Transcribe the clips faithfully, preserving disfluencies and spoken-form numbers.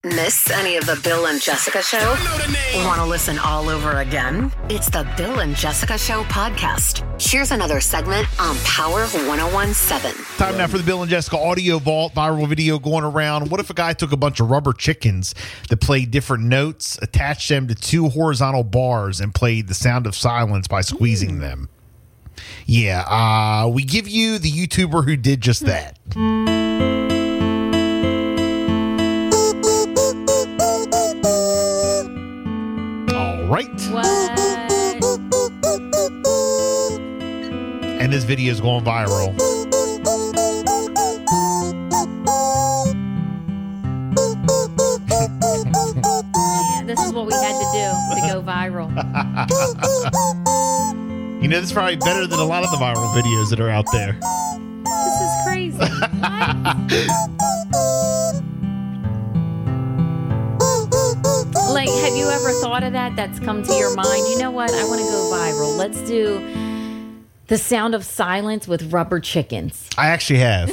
Miss any of the Bill and Jessica Show? Want to listen all over again? It's the Bill and Jessica Show podcast. Here's another segment on Power one oh one point seven. Time now for the Bill and Jessica Audio Vault. Viral video going around. What if a guy took a bunch of rubber chickens that played different notes, attached them to two horizontal bars, and played the sound of silence by squeezing them? Yeah, uh, we give you the YouTuber who did just that. Right. What? And this video is going viral. Yeah, this is what we had to do to go viral. You know, this is probably better than a lot of the viral videos that are out there. This is crazy. What? Like, have you ever thought of that? That's come to your mind? You know what? I want to go viral. Let's do the sound of silence with rubber chickens. I actually have.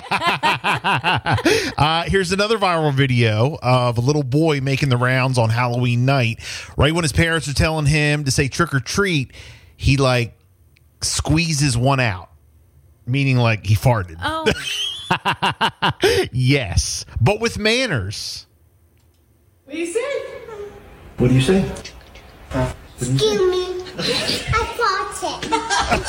uh, here's another viral video of a little boy making the rounds on Halloween night. Right when his parents are telling him to say trick or treat, he like squeezes one out, meaning like he farted. Oh. Yes, but with manners. What do you say? What do you say? Uh, Excuse me. I fought it.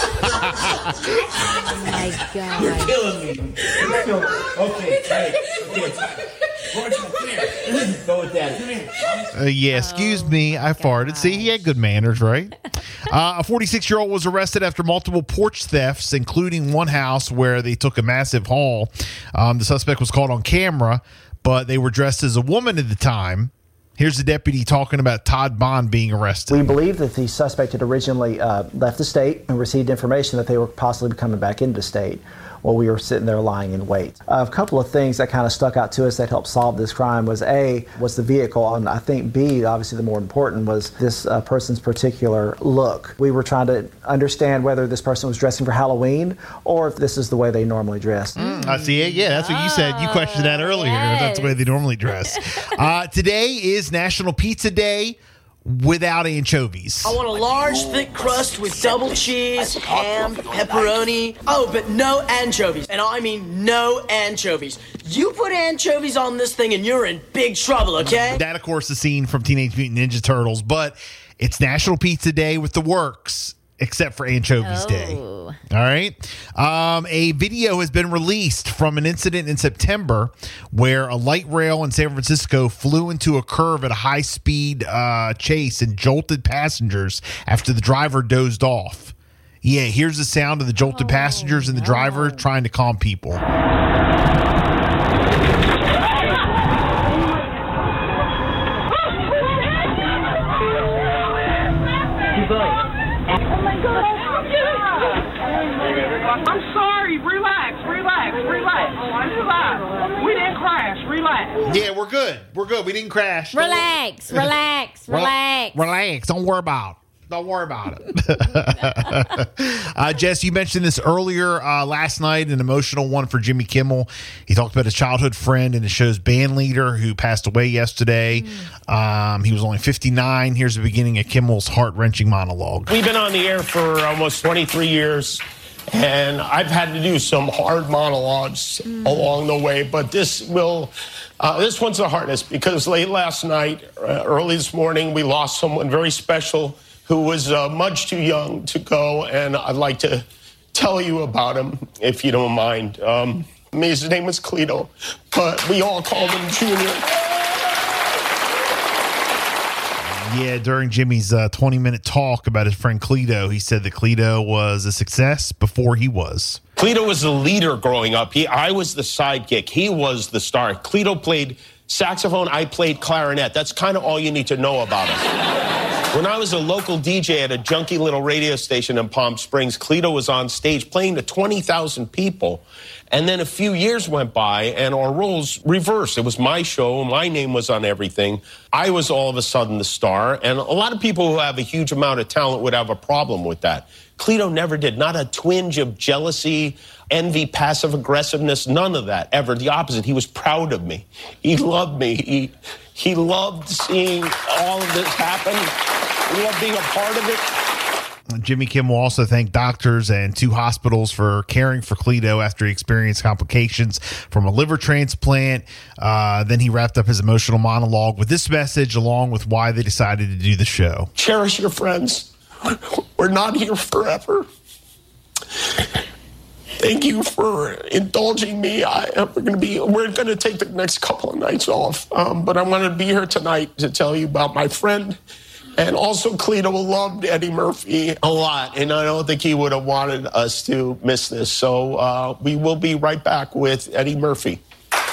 Oh my God. You're killing me. You're killing me. Okay, hey, okay. Roger, come here. Go with that. Come here. Uh, yeah, excuse oh, me, I farted. Gosh. See, he had good manners, right? uh, a forty-six-year-old was arrested after multiple porch thefts, including one house where they took a massive haul. Um, the suspect was caught on camera, but they were dressed as a woman at the time. Here's the deputy talking about Todd Bond being arrested. We believe that the suspect had originally uh, left the state and received information that they were possibly coming back into the state while we were sitting there lying in wait. Uh, a couple of things that kind of stuck out to us that helped solve this crime was A, was the vehicle, and I think B, obviously the more important, was this uh, person's particular look. We were trying to understand whether this person was dressing for Halloween or if this is the way they normally dress. Mm, I see it. Yeah, that's what you said. You questioned that earlier. Yes. That's the way they normally dress. uh, today is National Pizza Day without anchovies. I want a large, thick crust with double cheese, ham, pepperoni. Oh, but no anchovies. And I mean no anchovies. You put anchovies on this thing and you're in big trouble, okay? That, of course, is seen from Teenage Mutant Ninja Turtles, but it's National Pizza Day with the works, except for Anchovies oh. Day. All right. Um, a video has been released from an incident in September where a light rail in San Francisco flew into a curve at a high speed uh, chase and jolted passengers after the driver dozed off. Yeah, here's the sound of the jolted oh, passengers and the no. driver trying to calm people. I'm sorry. Relax, relax, relax, relax. We didn't crash. Relax. Yeah, we're good. We're good. We didn't crash. Relax, relax, relax. Relax. Don't worry about it. Don't worry about it. uh, Jess, you mentioned this earlier uh, last night, an emotional one for Jimmy Kimmel. He talked about his childhood friend and the show's band leader who passed away yesterday. Mm. Um, he was only fifty-nine. Here's the beginning of Kimmel's heart-wrenching monologue. We've been on the air for almost twenty-three years, and I've had to do some hard monologues mm. along the way, but this will... Uh, this one's the hardest because late last night, uh, early this morning, we lost someone very special who was uh, much too young to go, and I'd like to tell you about him, if you don't mind. Um, his name was Cleto, but we all called him Junior. Yeah, during Jimmy's uh, twenty-minute talk about his friend Cleto, he said that Cleto was a success before he was. Cleto was the leader growing up. He, I was the sidekick. He was the star. Cleto played saxophone. I played clarinet. That's kind of all you need to know about him. When I was a local D J at a junky little radio station in Palm Springs, Cleto was on stage playing to twenty thousand people. And then a few years went by and our roles reversed. It was my show. My name was on everything. I was all of a sudden the star. And a lot of people who have a huge amount of talent would have a problem with that. Cleto never did. Not a twinge of jealousy, envy, passive aggressiveness, none of that ever. The opposite. He was proud of me. He loved me. He, he loved seeing all of this happen. He loved being a part of it. Jimmy Kimmel also thanked doctors and two hospitals for caring for Cleto after he experienced complications from a liver transplant. Uh, then he wrapped up his emotional monologue with this message, along with why they decided to do the show. Cherish your friends. We're not here forever. Thank you for indulging me. I, we're going to be. We're going to take the next couple of nights off, um, but I want to be here tonight to tell you about my friend. And also, Cleto loved Eddie Murphy a lot, and I don't think he would have wanted us to miss this. So uh, we will be right back with Eddie Murphy.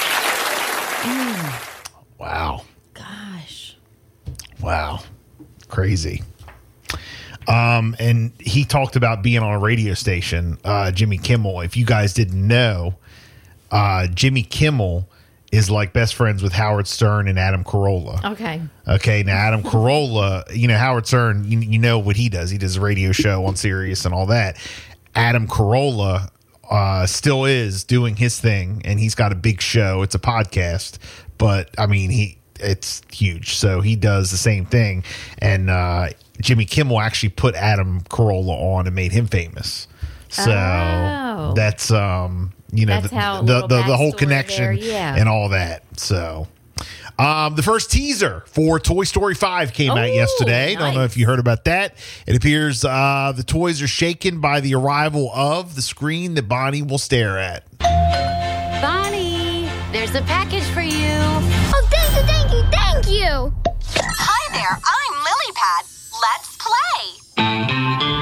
Mm. Wow. Gosh. Wow. Crazy. Um, and he talked about being on a radio station, uh, Jimmy Kimmel. If you guys didn't know, uh, Jimmy Kimmel is like best friends with Howard Stern and Adam Carolla. Okay. Okay. Now, Adam Carolla, you know, Howard Stern, you, you know what he does. He does a radio show on Sirius and all that. Adam Carolla uh, still is doing his thing, and he's got a big show. It's a podcast, but I mean, he it's huge. So he does the same thing. And uh, Jimmy Kimmel actually put Adam Carolla on and made him famous. So oh. that's, um, you know, That's the, how the, the, the whole connection there, yeah. and all that. So, um, the first teaser for Toy Story five came out yesterday. nice. Don't know if you heard about that. It appears uh, the toys are shaken by the arrival of the screen that Bonnie will stare at. Bonnie, there's a package for you. Oh, thank you, thank you, thank you. Hi there, I'm Lilypad. Let's play.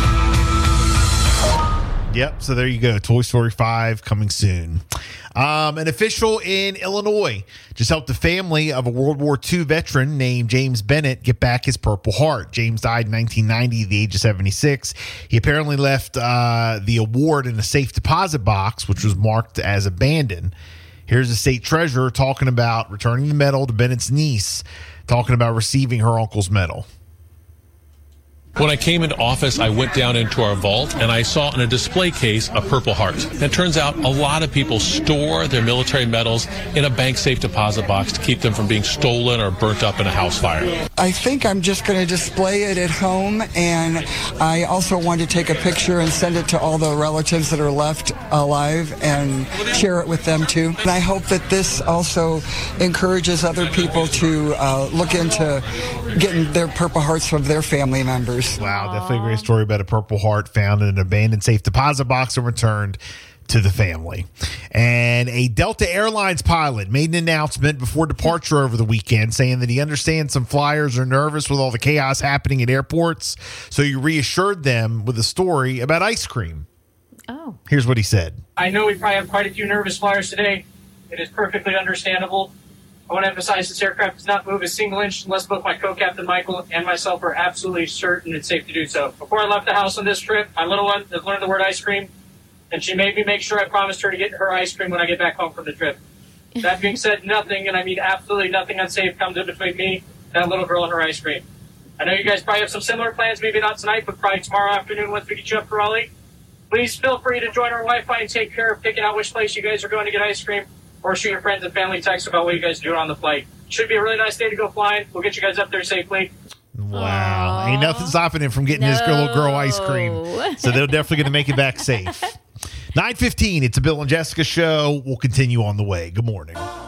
Yep, so there you go. Toy Story five coming soon. Um, an official in Illinois just helped the family of a World War Two veteran named James Bennett get back his Purple Heart. James died in nineteen ninety at the age of seventy-six. He apparently left uh, the award in a safe deposit box, which was marked as abandoned. Here's the state treasurer talking about returning the medal to Bennett's niece, talking about receiving her uncle's medal. When I came into office, I went down into our vault and I saw in a display case a Purple Heart. And it turns out a lot of people store their military medals in a bank safe deposit box to keep them from being stolen or burnt up in a house fire. I think I'm just going to display it at home, and I also want to take a picture and send it to all the relatives that are left alive and share it with them too. And I hope that this also encourages other people to uh, look into getting their Purple Hearts from their family members. Wow, definitely a great story about a Purple Heart found in an abandoned safe deposit box and returned to the family. And a Delta Airlines pilot made an announcement before departure over the weekend saying that he understands some flyers are nervous with all the chaos happening at airports, so he reassured them with a story about ice cream. Oh. Here's what he said. I know we probably have quite a few nervous flyers today. It is perfectly understandable. I want to emphasize this aircraft does not move a single inch unless both my co-captain Michael and myself are absolutely certain it's safe to do so. Before I left the house on this trip, my little one has learned the word ice cream, and she made me make sure I promised her to get her ice cream when I get back home from the trip. That being said, nothing, and I mean absolutely nothing unsafe comes in between me and that little girl and her ice cream. I know you guys probably have some similar plans, maybe not tonight, but probably tomorrow afternoon once we get you up to Raleigh. Please feel free to join our Wi-Fi and take care of picking out which place you guys are going to get ice cream, or shoot your friends and family texts about what you guys do on the flight. Should be a really nice day to go flying. We'll get you guys up there safely. Wow. Aww. Ain't nothing stopping him from getting no. his little girl ice cream. So they're definitely going to make it back safe. nine fifteen, it's a Bill and Jessica show. We'll continue on the way. Good morning.